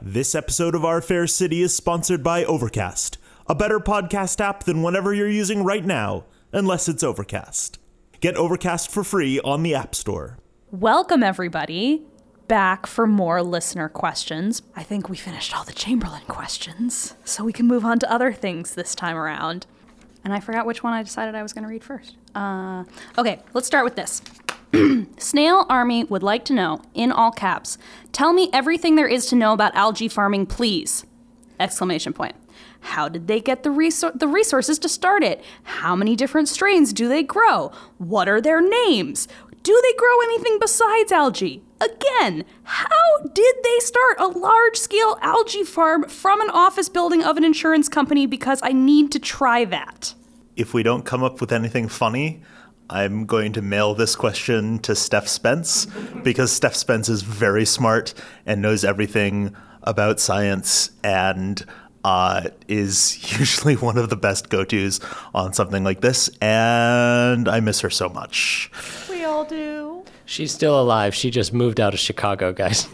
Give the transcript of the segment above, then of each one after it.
This episode of Our Fair City is sponsored by Overcast, a better podcast app than whatever you're using right now, unless it's Overcast. Get Overcast for free on the App Store. Welcome, everybody, back for more listener questions. I think we finished all the Chamberlain questions, so we can move on to other things this time around. And I forgot which one I decided I was going to read first. Okay, let's start with this. Snail Army would like to know, in all caps, tell me everything there is to know about algae farming, please! Exclamation point. How did they get the resources to start it? How many different strains do they grow? What are their names? Do they grow anything besides algae? Again, how did they start a large-scale algae farm from an office building of an insurance company? Because I need to try that. If we don't come up with anything funny, I'm going to mail this question to Steph Spence, because Steph Spence is very smart and knows everything about science and is usually one of the best go-tos on something like this, and I miss her so much. We all do. She's still alive. She just moved out of Chicago, guys.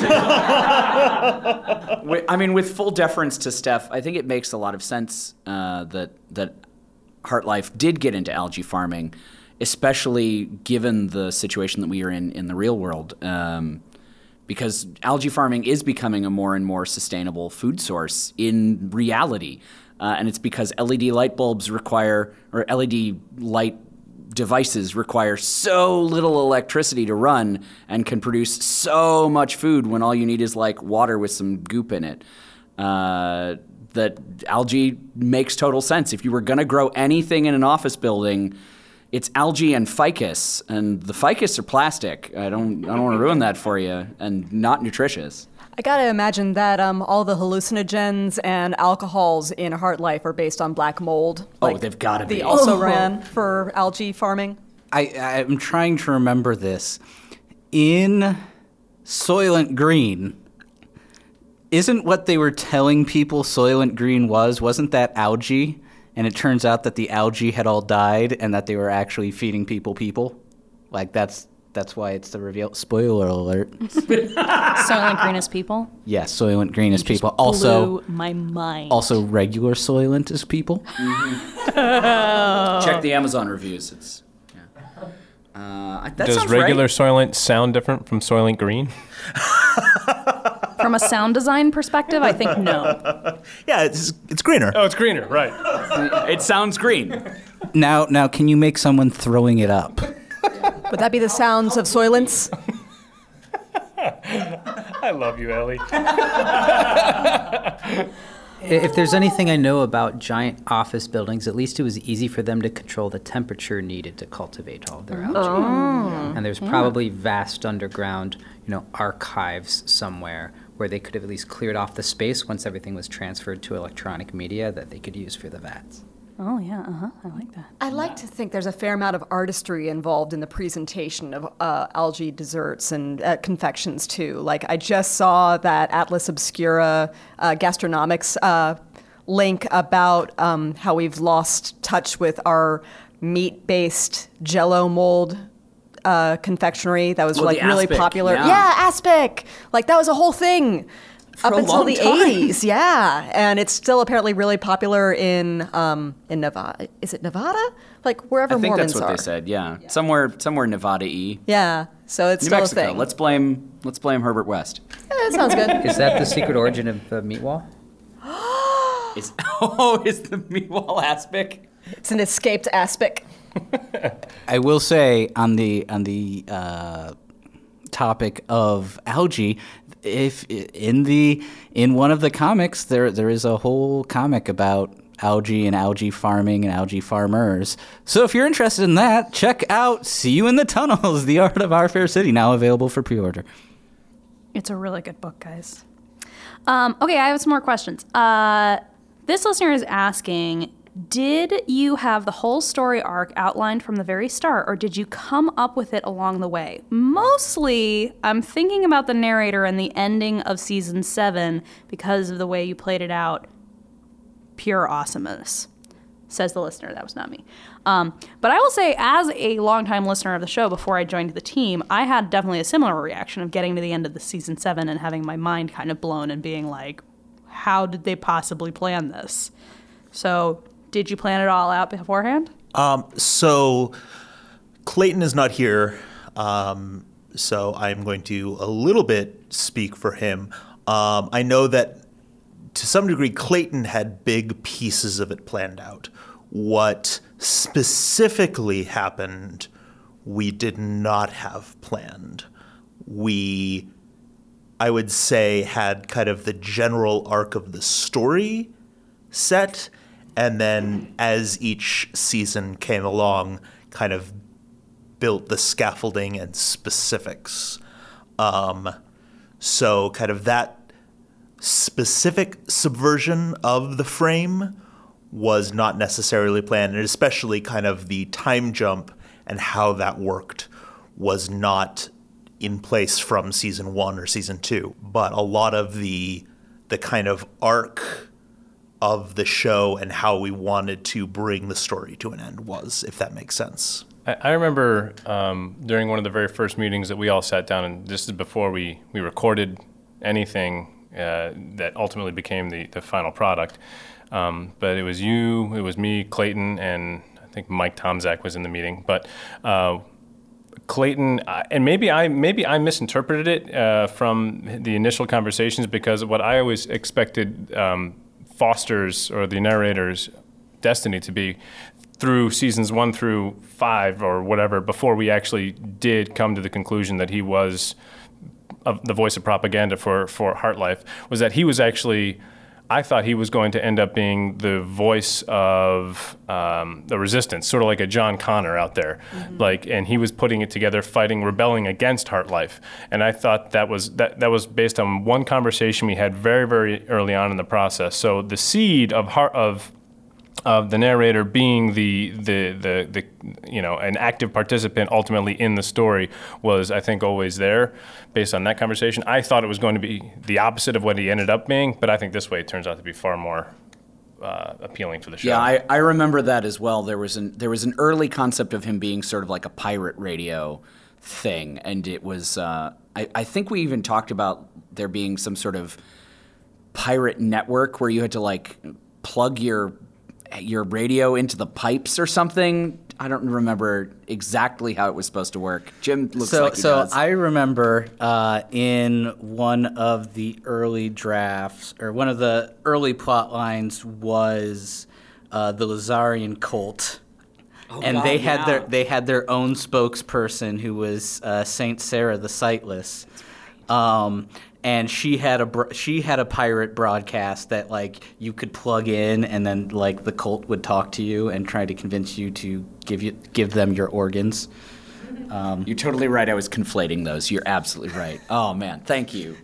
I mean, with full deference to Steph, I think it makes a lot of sense that HeartLife did get into algae farming, especially given the situation that we are in the real world. Because algae farming is becoming a more and more sustainable food source in reality. And it's because LED light bulbs require, or LED light devices require so little electricity to run and can produce so much food when all you need is like water with some goop in it. That algae makes total sense. If you were going to grow anything in an office building, it's algae and ficus, and the ficus are plastic. I don't want to ruin that for you, and not nutritious. I gotta imagine that all the hallucinogens and alcohols in HeartLife are based on black mold. Oh, they've got to be. The also ran for algae farming. I'm trying to remember this. In Soylent Green, isn't what they were telling people Soylent Green wasn't that algae? And it turns out that the algae had all died and that they were actually feeding people. Like, that's why it's the reveal. Spoiler alert. Soylent Green is people? Yes, Soylent Green is people. Blew Also, my mind. Also, regular Soylent is people. Mm-hmm. Check the Amazon reviews. It's that Does regular right. Soylent sound different from Soylent Green? From a sound design perspective, I think no. Yeah, it's greener. Oh, it's greener, right. It sounds green. Now, can you make someone throwing it up? Would that be the sounds of Soylents? I love you, Ellie. If there's anything I know about giant office buildings, at least it was easy for them to control the temperature needed to cultivate all of their algae. Oh. And there's probably vast underground, archives somewhere where they could have at least cleared off the space once everything was transferred to electronic media that they could use for the vats. Oh, yeah, I like that. I like to think there's a fair amount of artistry involved in the presentation of algae desserts and confections, too. Like, I just saw that Atlas Obscura gastronomics link about how we've lost touch with our meat-based Jell-O mold confectionery that was really aspic, popular. yeah. Aspic! Like, that was a whole thing. For up a until long the time. 80s, yeah. And it's still apparently really popular in Nevada. Is it Nevada? Like wherever I think Mormons that's what are. they said. Yeah, somewhere Nevada-y. Yeah. So it's New still Mexico. a thing. Let's blame Herbert West. Yeah, that sounds good. Is that the secret origin of the meat wall? Is the meatball aspic? It's an escaped aspic. I will say on the topic of algae, if in one of the comics there is a whole comic about algae and algae farming and algae farmers. So if you're interested in that, check out See You in the Tunnels: The Art of Our Fair City, now available for pre-order. It's a really good book, guys. Okay, I have some more questions. This listener is asking, did you have the whole story arc outlined from the very start, or did you come up with it along the way? Mostly, I'm thinking about the narrator and the ending of season 7 because of the way you played it out. Pure awesomeness. Says the listener. That was not me. But I will say, as a longtime listener of the show before I joined the team, I had definitely a similar reaction of getting to the end of the season 7 and having my mind kind of blown and being like, how did they possibly plan this? So did you plan it all out beforehand? So Clayton is not here, so I'm going to a little bit speak for him. I know that to some degree Clayton had big pieces of it planned out. What specifically happened, we did not have planned. We, I would say, had kind of the general arc of the story set, and then as each season came along, kind of built the scaffolding and specifics. So kind of that specific subversion of the frame was not necessarily planned, and especially kind of the time jump and how that worked was not in place from season 1 or season 2. But a lot of the kind of arc of the show and how we wanted to bring the story to an end was, if that makes sense. I remember during one of the very first meetings that we all sat down, and this is before we recorded anything that ultimately became the final product. But it was you, it was me, Clayton, and I think Mike Tomczak was in the meeting. But Clayton, and maybe I misinterpreted it from the initial conversations, because what I always expected Foster's or the narrator's destiny to be through seasons 1 through 5 or whatever, before we actually did come to the conclusion that he was the voice of propaganda for HeartLife, was that he was actually, I thought he was going to end up being the voice of the resistance, sort of like a John Connor out there. Mm-hmm. And he was putting it together, rebelling against HeartLife. And I thought that was based on one conversation we had very, very early on in the process. So the seed of the narrator being the an active participant ultimately in the story was, I think, always there based on that conversation. I thought it was going to be the opposite of what he ended up being, but I think this way it turns out to be far more appealing for the show. Yeah, I remember that as well. There was an early concept of him being sort of like a pirate radio thing, and it was I think we even talked about there being some sort of pirate network where you had to plug your radio into the pipes or something. I don't remember exactly how it was supposed to work. Jim looks like he does. So I remember in one of the early drafts, or one of the early plot lines was the Lazarian cult. They had their own spokesperson who was Saint Sarah the Sightless. And she had a pirate broadcast that you could plug in, and then the cult would talk to you and try to convince you to give them your organs. You're totally right. I was conflating those. You're absolutely right. Oh man, thank you.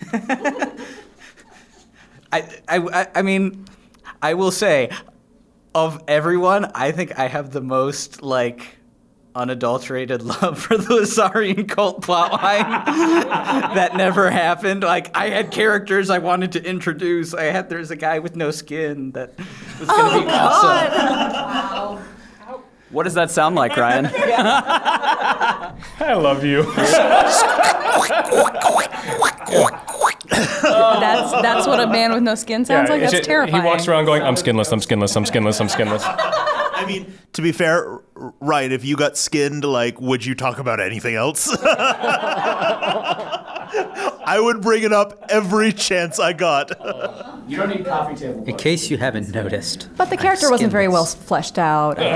I mean, I will say, of everyone, I think I have the most unadulterated love for the Lazarian cult plotline that never happened. I had characters I wanted to introduce. There's a guy with no skin that was going to be awesome. Wow. What does that sound like, Ryan? I love you. That's what a man with no skin sounds like. That's terrifying. He walks around going, I'm skinless, I'm skinless, I'm skinless, I'm skinless. I mean, to be fair, Ryan, if you got skinned, would you talk about anything else? I would bring it up every chance I got. You don't need coffee table. In case you haven't noticed. But the character wasn't very well fleshed out, I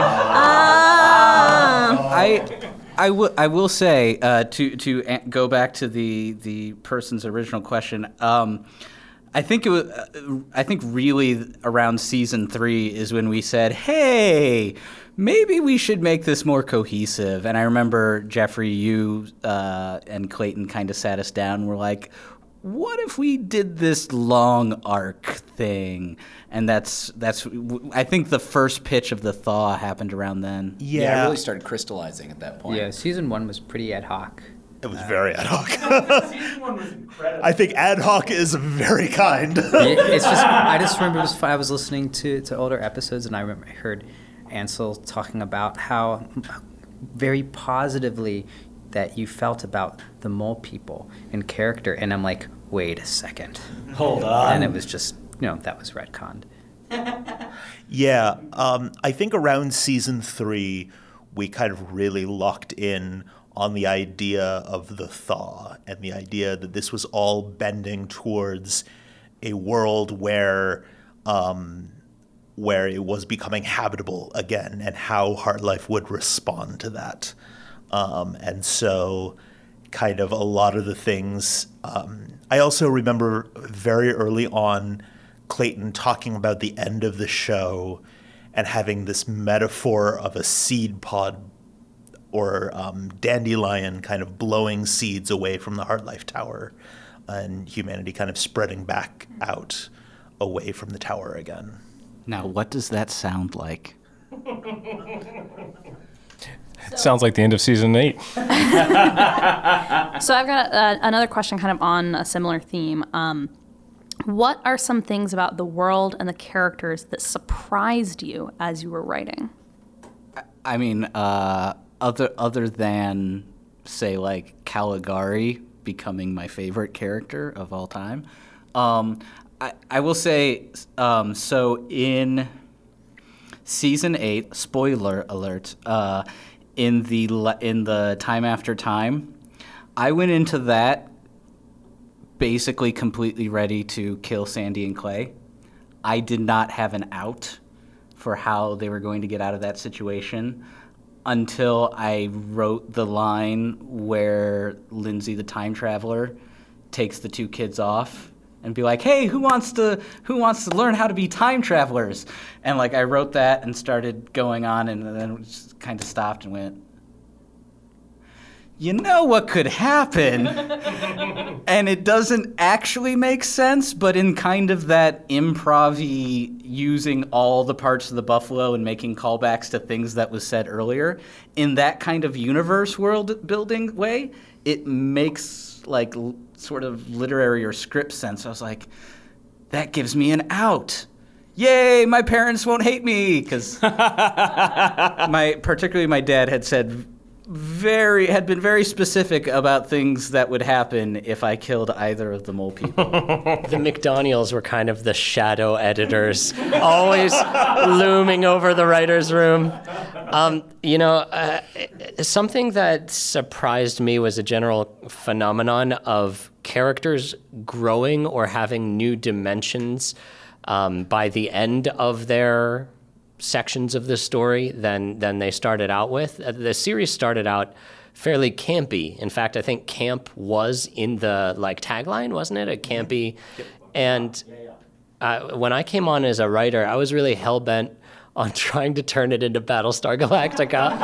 would say. I will say, to go back to the person's original question, I think really around season 3 is when we said, hey, maybe we should make this more cohesive. And I remember, Jeffrey, you and Clayton kind of sat us down and were like, what if we did this long arc thing? And that's I think the first pitch of the thaw happened around then. Yeah, it really started crystallizing at that point. Yeah, season 1 was pretty ad hoc. It was very ad hoc. Season 1 was incredible. I think ad hoc is very kind. It's just, I just remember I was listening to older episodes, and I heard Ansel talking about how very positively that you felt about the mole people in character, and I'm like, wait a second. Hold on. And it was just, that was retconned. Yeah, I think around season 3, we kind of really locked in on the idea of the thaw and the idea that this was all bending towards a world where it was becoming habitable again, and how Heartlife would respond to that. And so kind of a lot of the things, I also remember very early on Clayton talking about the end of the show and having this metaphor of a seed pod or dandelion kind of blowing seeds away from the Heartlife Tower, and humanity kind of spreading back out away from the tower again. Now, what does that sound like? It sounds like the end of season 8. So I've got another question kind of on a similar theme. What are some things about the world and the characters that surprised you as you were writing? I mean, other than, say, like Caligari becoming my favorite character of all time, I will say, so in season 8, spoiler alert, in the Time After Time, I went into that basically completely ready to kill Sandy and Clay. I did not have an out for how they were going to get out of that situation until I wrote the line where Lindsay the time traveler takes the 2 kids off and be like, "Hey, who wants to learn how to be time travelers?" And like I wrote that and started going on, and then just kind of stopped and went, you know what could happen? And it doesn't actually make sense, but in kind of that improv-y, using all the parts of the buffalo and making callbacks to things that was said earlier, in that kind of universe world building way, it makes like sort of literary or script sense. I was like, that gives me an out. Yay, my parents won't hate me, because particularly my dad had been very specific about things that would happen if I killed either of the mole people. The McDaniels were kind of the shadow editors, always looming over the writer's room. Something that surprised me was a general phenomenon of characters growing or having new dimensions by the end of their sections of the story than they started out with. The series started out fairly campy. In fact, I think camp was in the tagline, wasn't it? A campy. Yep. And when I came on as a writer, I was really hell-bent on trying to turn it into Battlestar Galactica.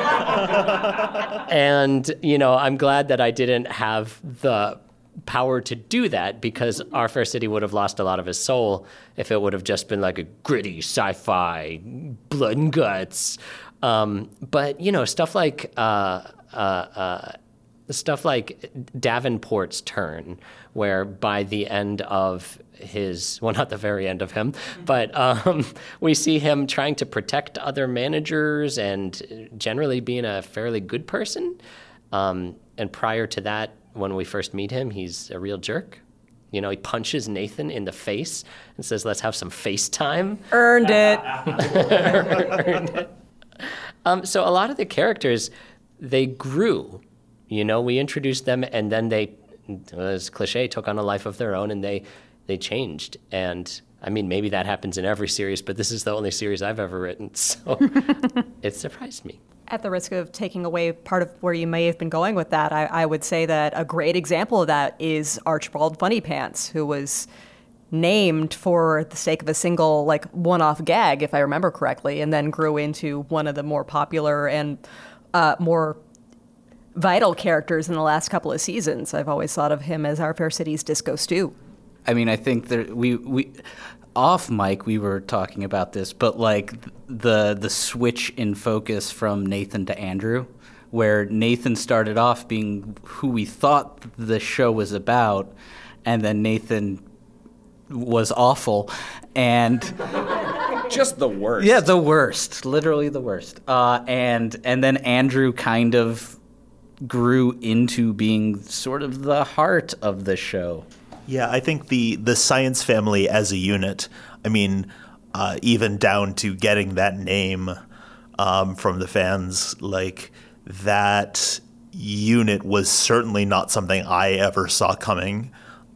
And, I'm glad that I didn't have the power to do that, because Our Fair City would have lost a lot of his soul if it would have just been like a gritty sci-fi blood and guts. But stuff like Davenport's turn, where by the end of his, well, not the very end of him, but we see him trying to protect other managers and generally being a fairly good person. And prior to that, when we first meet him, he's a real jerk. He punches Nathan in the face and says, "Let's have some FaceTime." Earned it. Earned it. So a lot of the characters, they grew. We introduced them, and then they, as cliche, took on a life of their own, and they changed. And I mean, maybe that happens in every series, but this is the only series I've ever written, so it surprised me. At the risk of taking away part of where you may have been going with that, I would say that a great example of that is Archibald Funnypants, who was named for the sake of a single, one-off gag, if I remember correctly, and then grew into one of the more popular and more vital characters in the last couple of seasons. I've always thought of him as Our Fair City's Disco Stew. I mean, I think that we off mic we were talking about this, but the switch in focus from Nathan to Andrew, where Nathan started off being who we thought the show was about, and then Nathan was awful, and Just the worst. yeah, the worst, literally the worst. And then Andrew kind of grew into being sort of the heart of the show. Yeah, I think the Science Family as a unit, I mean, even down to getting that name from the fans, like that unit was certainly not something I ever saw coming.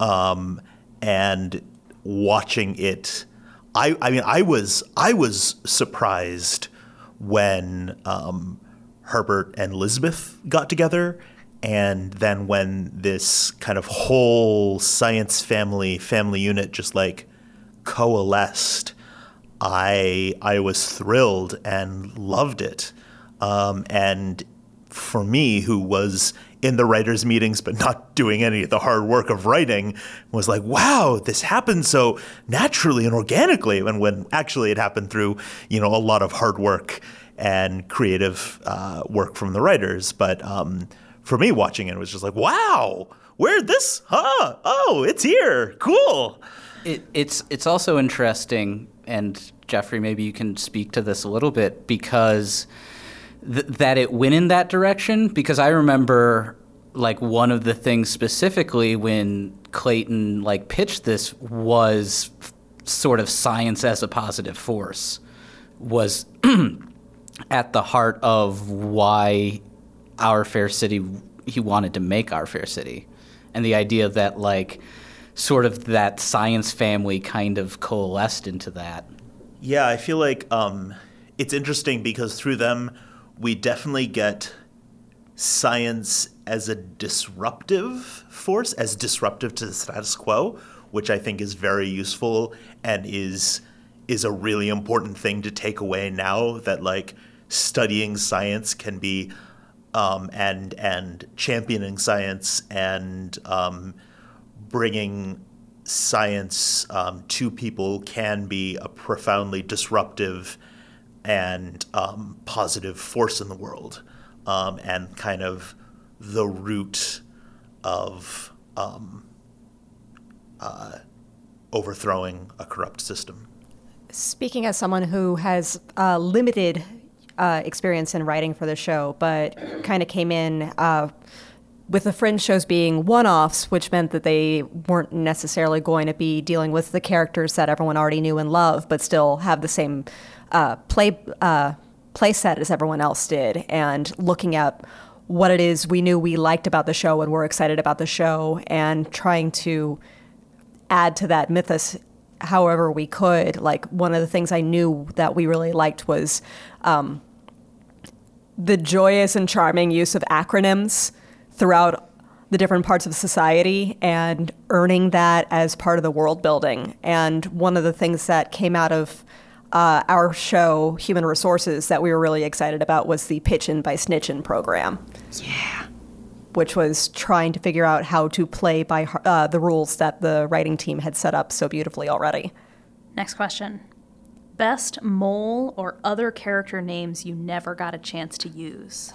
And watching it, I was surprised when Herbert and Elizabeth got together, and then when this kind of whole Science Family unit just like coalesced, I was thrilled and loved it. And for me, who was in the writers' meetings but not doing any of the hard work of writing, was like, wow, this happened so naturally and organically. And when actually it happened through, a lot of hard work and creative work from the writers. But for me, watching it was just like, wow, where'd this? Oh, it's here. Cool. It's also interesting, and Jeffrey, maybe you can speak to this a little bit, because that it went in that direction. Because I remember, like, one of the things specifically when Clayton pitched this was sort of science as a positive force was at the heart of why Our Fair City, he wanted to make Our Fair City. And the idea that, sort of that Science Family kind of coalesced into that. Yeah, I feel like it's interesting because through them, we definitely get science as a disruptive force, as disruptive to the status quo, which I think is very useful and is a really important thing to take away now, that studying science can be and championing science and bringing science to people can be a profoundly disruptive and positive force in the world, and kind of the root of overthrowing a corrupt system. Speaking as someone who has limited experience in writing for the show, but kind of came in with the Fringe shows being one-offs, which meant that they weren't necessarily going to be dealing with the characters that everyone already knew and loved, but still have the same play set as everyone else did, and looking at what it is we knew we liked about the show and were excited about the show, and trying to add to that mythos however we could. One of the things I knew that we really liked was the joyous and charming use of acronyms throughout the different parts of society and earning that as part of the world building. And one of the things that came out of our show, Human Resources, that we were really excited about was the Pitchin' by Snitchin' program. Yeah. Which was trying to figure out how to play by the rules that the writing team had set up so beautifully already. Next question. Best mole or other character names you never got a chance to use?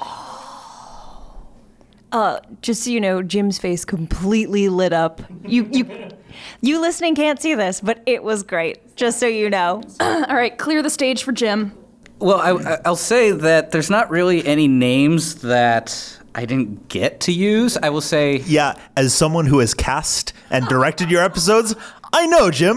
Just so you know, Jim's face completely lit up. You listening can't see this, but it was great, just so you know. All right, clear the stage for Jim. Well, I'll say that there's not really any names that I didn't get to use. I will say... Yeah, as someone who has cast and directed your episodes, I know, Jim.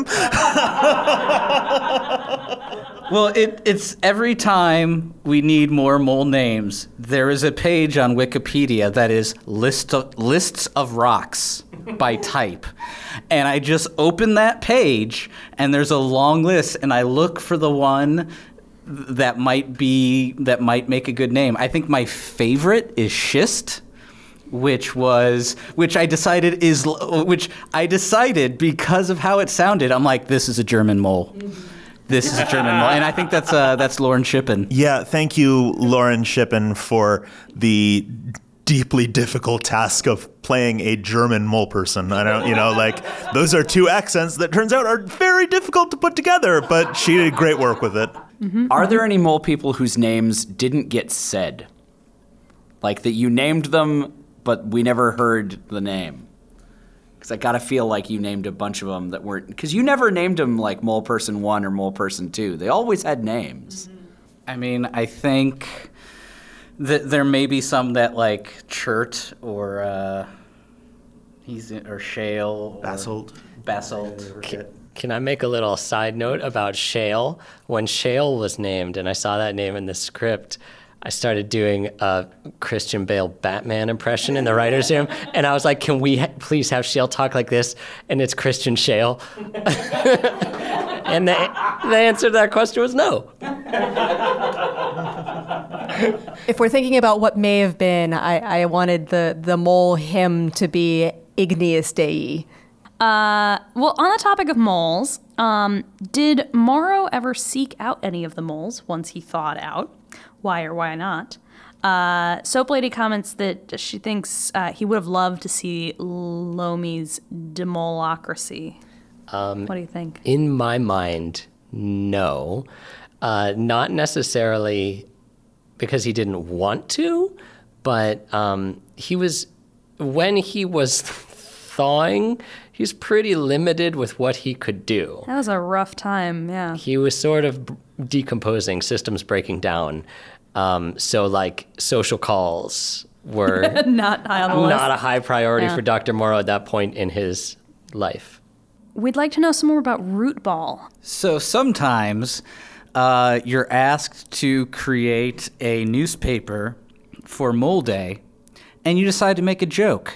Well, it's every time we need more mole names, there is a page on Wikipedia that is lists of rocks by type. And I just open that page, and there's a long list, and I look for the one that might make a good name. I think my favorite is schist, which I decided because of how it sounded. I'm like, this is a German mole. This is a German mole, and I think that's Lauren Shippen. Yeah, thank you, Lauren Shippen, for the deeply difficult task of playing a German mole person. I don't, those are two accents that turns out are very difficult to put together, but she did great work with it. Mm-hmm. Are there any mole people whose names didn't get said? Like that you named them, but we never heard the name. Because I gotta feel like you named a bunch of them that weren't. Because you never named them like Mole Person 1 or Mole Person 2. They always had names. I mean, I think that there may be some that like Chert or Shale. Basalt. Can I make a little side note about Shale? When Shale was named, and I saw that name in the script, I started doing a Christian Bale Batman impression in the writer's room, and I was like, can we please have Shale talk like this? And it's Christian Shale. And the answer to that question was no. If we're thinking about what may have been, I wanted the mole hymn to be Igneous Dei. Well, on the topic of moles, did Morrow ever seek out any of the moles once he thawed out? Why or why not? Soap Lady comments that she thinks he would have loved to see Lomi's Demolocracy. What do you think? In my mind, no. Not necessarily because he didn't want to, but when he was thawing, he's pretty limited with what he could do. That was a rough time, yeah. He was sort of decomposing, systems breaking down. So like social calls were not high on the list. Not a high priority for Dr. Morrow at that point in his life. We'd like to know some more about Root Ball. So sometimes you're asked to create a newspaper for Mole Day, and you decide to make a joke.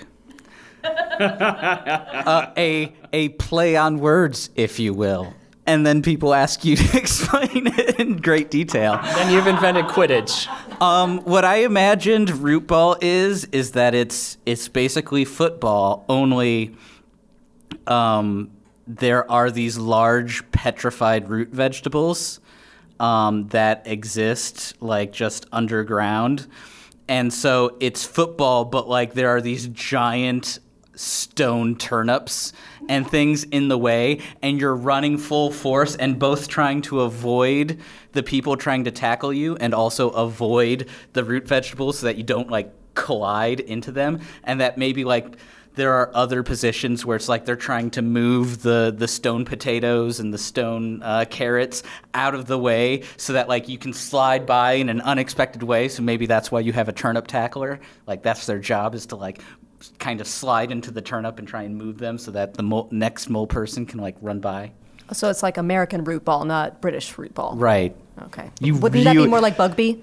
A play on words, if you will. And then people ask you to explain it in great detail. Then you've invented Quidditch. What I imagined Root Ball is that it's basically football, only there are these large petrified root vegetables that exist like just underground. And so it's football, but like there are these giant stone turnips and things in the way, and you're running full force and both trying to avoid the people trying to tackle you and also avoid the root vegetables so that you don't like collide into them, and that maybe like there are other positions where it's like they're trying to move the stone potatoes and the stone carrots out of the way so that like you can slide by in an unexpected way. So maybe that's why you have a turnip tackler. Like that's their job, is to like kind of slide into the turnip and try and move them so that the next mole person can like run by. So it's like American root ball, not British root ball. Right. Okay. Wouldn't that be more like Bugby?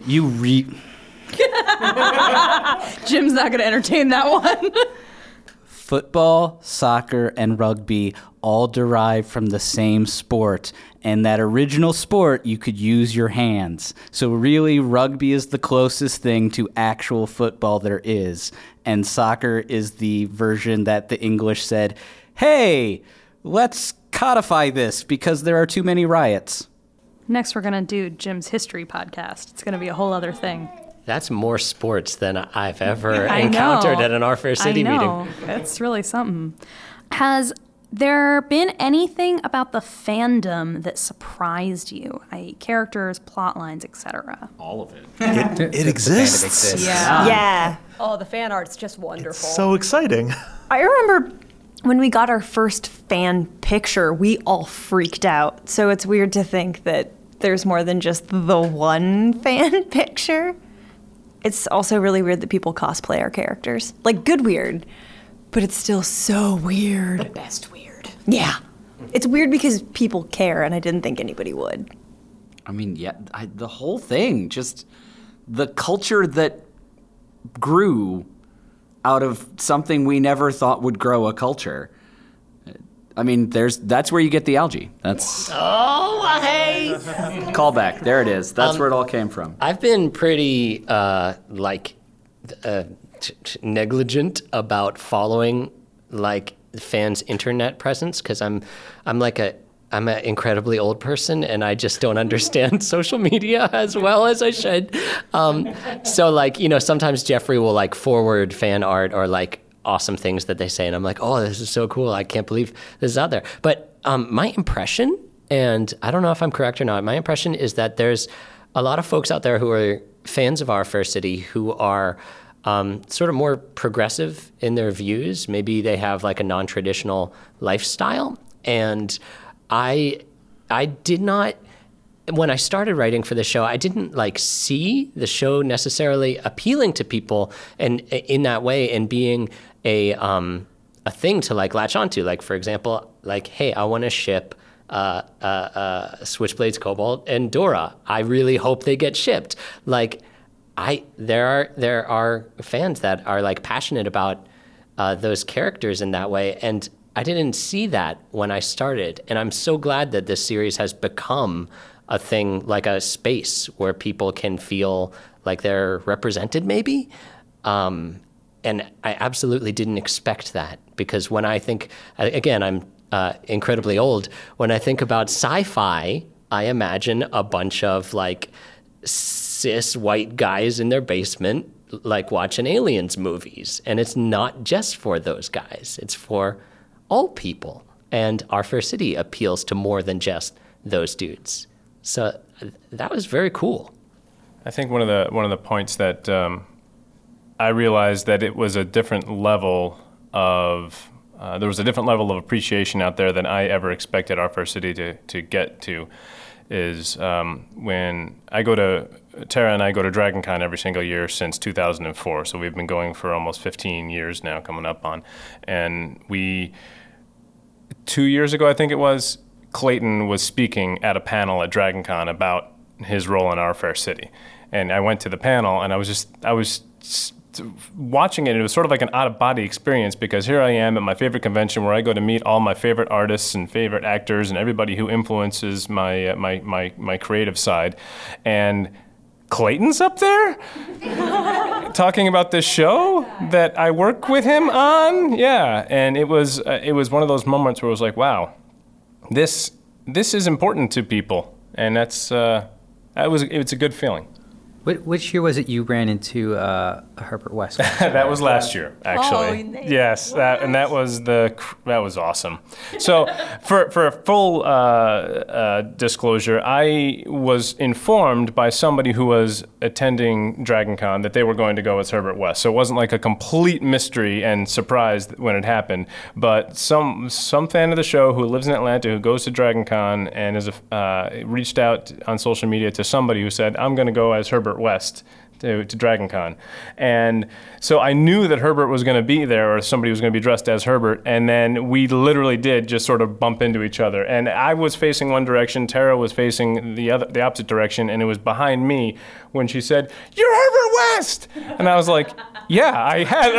Jim's not going to entertain that one. Football, soccer, and rugby all derive from the same sport. And that original sport, you could use your hands. So really, rugby is the closest thing to actual football there is. And soccer is the version that the English said, hey, let's codify this because there are too many riots. Next, we're going to do Jim's history podcast. It's going to be a whole other thing. That's more sports than I've ever encountered at an Our Fair City meeting. It's really something. Has there been anything about the fandom that surprised you? I.e., characters, plot lines, etc. All of it. It exists. Yeah. Oh, the fan art's just wonderful. So exciting. I remember when we got our first fan picture, we all freaked out. So it's weird to think that there's more than just the one fan picture. It's also really weird that people cosplay our characters. Like, good weird, but it's still so weird. The best weird. Yeah. It's weird because people care, and I didn't think anybody would. I mean, yeah, the whole thing, just the culture that grew out of something we never thought would grow a culture. I mean, that's where you get the algae. That's hey! Callback. There it is. That's where it all came from. I've been pretty negligent about following like fans' internet presence because I'm an incredibly old person and I just don't understand social media as well as I should. So like, you know, sometimes Jeffrey will like forward fan art or like awesome things that they say, and I'm like, oh, this is so cool. I can't believe this is out there. But my impression, and I don't know if I'm correct or not, my impression is that there's a lot of folks out there who are fans of Our Fair City who are sort of more progressive in their views. Maybe they have like a non-traditional lifestyle. And I did not, when I started writing for the show, I didn't like see the show necessarily appealing to people and in that way and being a thing to like latch onto. Like, for example, like, hey, I want to ship Switchblades Cobalt and Dora. I really hope they get shipped. Like, there are fans that are like passionate about those characters in that way, and I didn't see that when I started. And I'm so glad that this series has become a thing, like a space where people can feel like they're represented, maybe. And I absolutely didn't expect that, because when I think, again, I'm incredibly old. When I think about sci-fi, I imagine a bunch of like cis white guys in their basement, like watching aliens movies. And it's not just for those guys. It's for all people. And Our Fair City appeals to more than just those dudes. So that was very cool. I think one of the points that I realized that it was a different level of there was a different level of appreciation out there than I ever expected Our Fair City to get to. Is when Tara and I go to DragonCon every single year since 2004. So we've been going for almost 15 years now, coming up on. And 2 years ago, I think it was, Clayton was speaking at a panel at DragonCon about his role in Our Fair City. And I went to the panel, and I was watching it. It was sort of like an out-of-body experience, because here I am at my favorite convention where I go to meet all my favorite artists and favorite actors and everybody who influences my my creative side. And Clayton's up there talking about this show that I work with him on. Yeah, and it was one of those moments where it was like, wow, this is important to people, and it's a good feeling. Which year was it you ran into Herbert West? That was last year, actually. Oh, nice. Yes, that was awesome. So, for a full disclosure, I was informed by somebody who was attending DragonCon that they were going to go as Herbert West. So it wasn't like a complete mystery and surprise when it happened. But some fan of the show who lives in Atlanta, who goes to DragonCon and is reached out on social media to somebody who said, "I'm going to go as Herbert West to DragonCon." And so I knew that Herbert was going to be there, or somebody was going to be dressed as Herbert, and then we literally did just sort of bump into each other. And I was facing one direction, Tara was facing the opposite direction, and it was behind me when she said, "You're Herbert West!" And I was like, yeah, I had.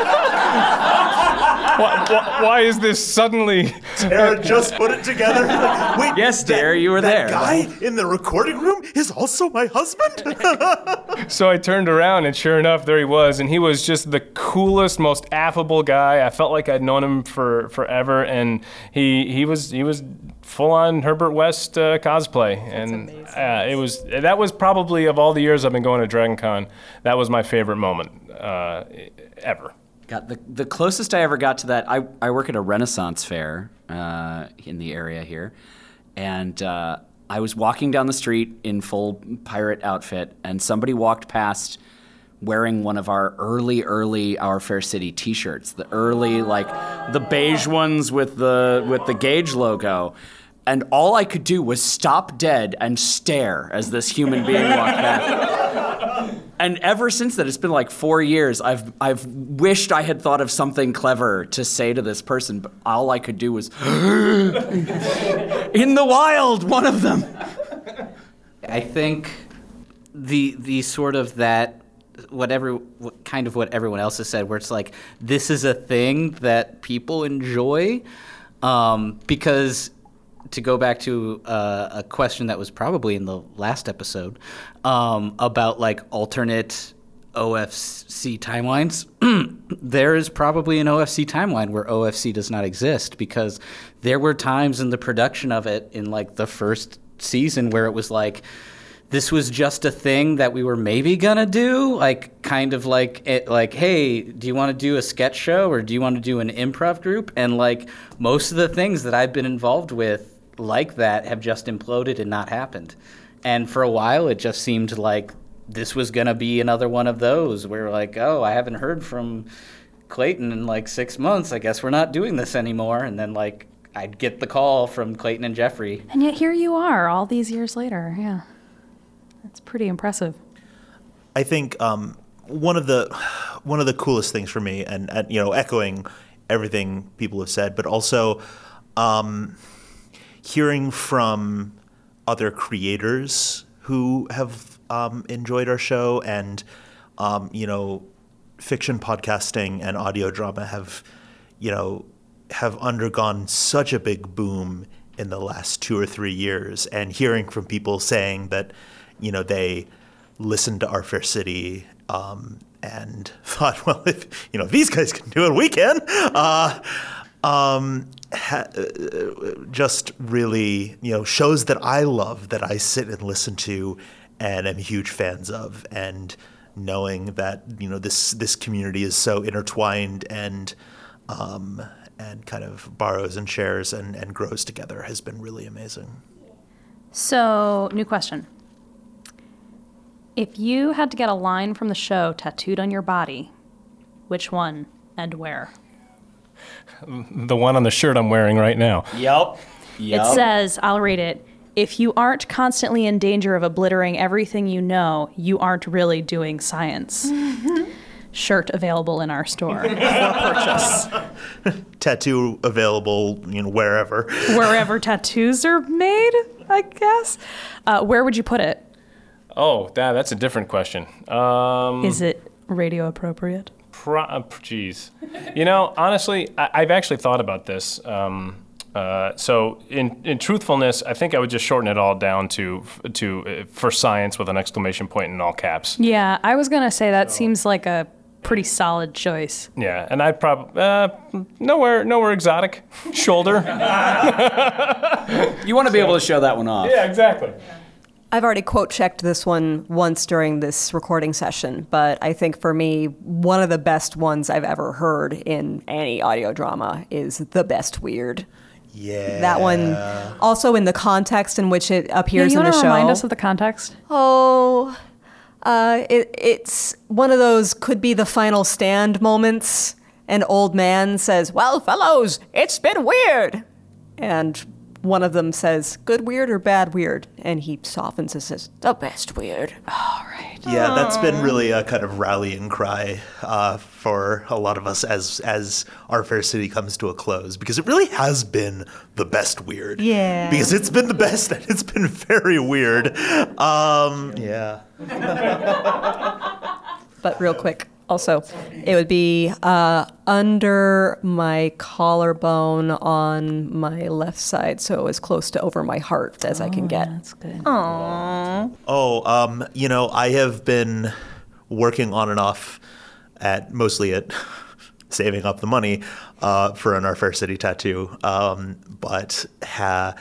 Why is this suddenly? Tara just put it together. Wait, Yes, dear, you were there. That guy in the recording room is also my husband? So I turned around, and sure enough, there he was, and he was just the coolest, most affable guy. I felt like I'd known him for forever, and he was full-on Herbert West cosplay, and that was probably, of all the years I've been going to DragonCon, that was my favorite moment ever. The closest I ever got to that, I work at a Renaissance fair in the area here, and I was walking down the street in full pirate outfit, and somebody walked past wearing one of our early Our Fair City T-shirts, the early, like the beige ones with the Gage logo. And all I could do was stop dead and stare as this human being walked past. And ever since then, it's been like 4 years, I've wished I had thought of something clever to say to this person, but all I could do was, in the wild, one of them. I think the sort of that, what everyone else has said, where it's like, this is a thing that people enjoy, because to go back to a question that was probably in the last episode about like alternate OFC timelines, there is probably an OFC timeline where OFC does not exist, because there were times in the production of it in like the first season where it was like, this was just a thing that we were maybe gonna do, like kind of like hey, do you want to do a sketch show or do you want to do an improv group? And like most of the things that I've been involved with like that have just imploded and not happened. And for a while, it just seemed like this was going to be another one of those where like, oh, I haven't heard from Clayton in like 6 months. I guess we're not doing this anymore. And then like I'd get the call from Clayton and Jeffrey. And yet here you are all these years later. Yeah. That's pretty impressive. I think one of the coolest things for me, and echoing everything people have said, but also hearing from other creators who have enjoyed our show, and fiction podcasting and audio drama have undergone such a big boom in the last 2 or 3 years, and hearing from people saying that they listened to Our Fair City and thought, well, if these guys can do it, we can. Just really shows that I love, that I sit and listen to, and am huge fans of, and knowing that this community is so intertwined and kind of borrows and shares and grows together has been really amazing. So, new question. If you had to get a line from the show tattooed on your body, which one and where? The one on the shirt I'm wearing right now. Yep. It says, I'll read it, if you aren't constantly in danger of obliterating everything you know, you aren't really doing science. Shirt available in our store for purchase. Tattoo available, wherever. Wherever tattoos are made, I guess. Where would you put it? Oh, that's a different question. Is it radio appropriate? Geez. Honestly, I've actually thought about this. So in truthfulness, I think I would just shorten it all down to for science with an exclamation point in all caps. Yeah, I was going to say that seems like a pretty solid choice. Yeah, and I'd probably nowhere exotic. Shoulder. You want to be able to show that one off. Yeah, exactly. I've already quote checked this one once during this recording session, but I think for me, one of the best ones I've ever heard in any audio drama is The Best Weird. Yeah. That one, also in the context in which it appears in the show. You want to remind us of the context? Oh, it's one of those could be the final stand moments. An old man says, "Well, fellows, it's been weird." And one of them says, "Good weird or bad weird?" And he softens and says, "The best weird." All right. Yeah, that's been really a kind of rallying cry for a lot of us as Our Fair City comes to a close, because it really has been the best weird. Yeah. Because it's been the best, and it's been very weird. Yeah. But real quick, also, it would be under my collarbone on my left side, so as close to over my heart as I can get. That's good. I have been working on and off mostly at saving up the money for an Our Fair City tattoo, but a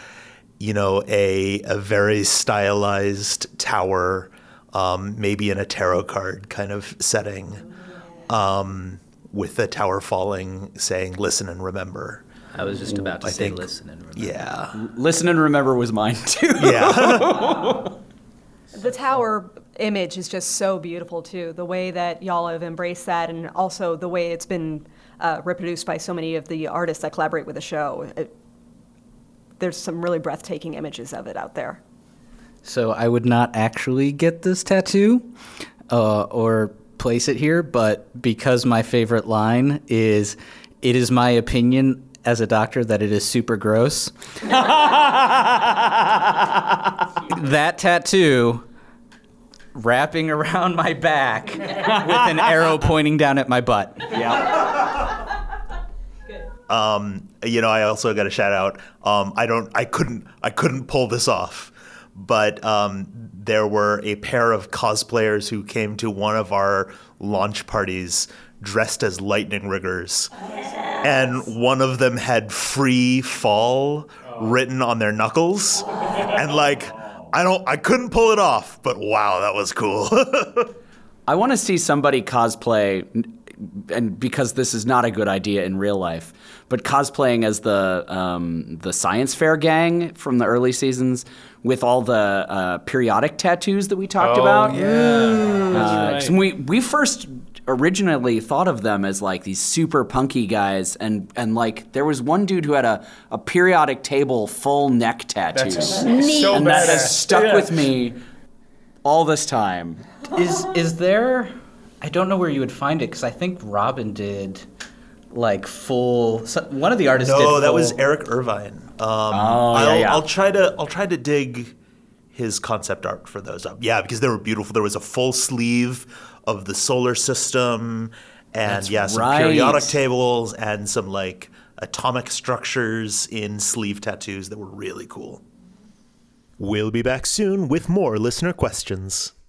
very stylized tower, maybe in a tarot card kind of setting, with the tower falling, saying "Listen and remember." I was just about to say think, listen and remember. Yeah. Listen and remember was mine too. Yeah. The tower image is just so beautiful, too. The way that y'all have embraced that, and also the way it's been reproduced by so many of the artists that collaborate with the show. There's some really breathtaking images of it out there. So I would not actually get this tattoo or place it here, but because my favorite line is, "It is my opinion as a doctor that it is super gross." That tattoo wrapping around my back with an arrow pointing down at my butt. I also got a shout out. I couldn't pull this off, but there were a pair of cosplayers who came to one of our launch parties dressed as lightning riggers, and one of them had "free fall" written on their knuckles, and I couldn't pull it off, but wow, that was cool. I want to see somebody cosplay and because this is not a good idea in real life, but cosplaying as the science fair gang from the early seasons with all the periodic tattoos that we talked about. That's right. We first originally thought of them as like these super punky guys, and like there was one dude who had a periodic table full neck tattoo. That's so and that has badass. stuck with me all this time. Is there? I don't know where you would find it because I think Robin did like full. One of the artists. did No, that full- was Eric Irvine. yeah. I'll try to dig his concept art for those up. Yeah, because they were beautiful. There was a full sleeve of the solar system, and That's some right. periodic tables and some like atomic structures in sleeve tattoos that were really cool. We'll be back soon with more listener questions.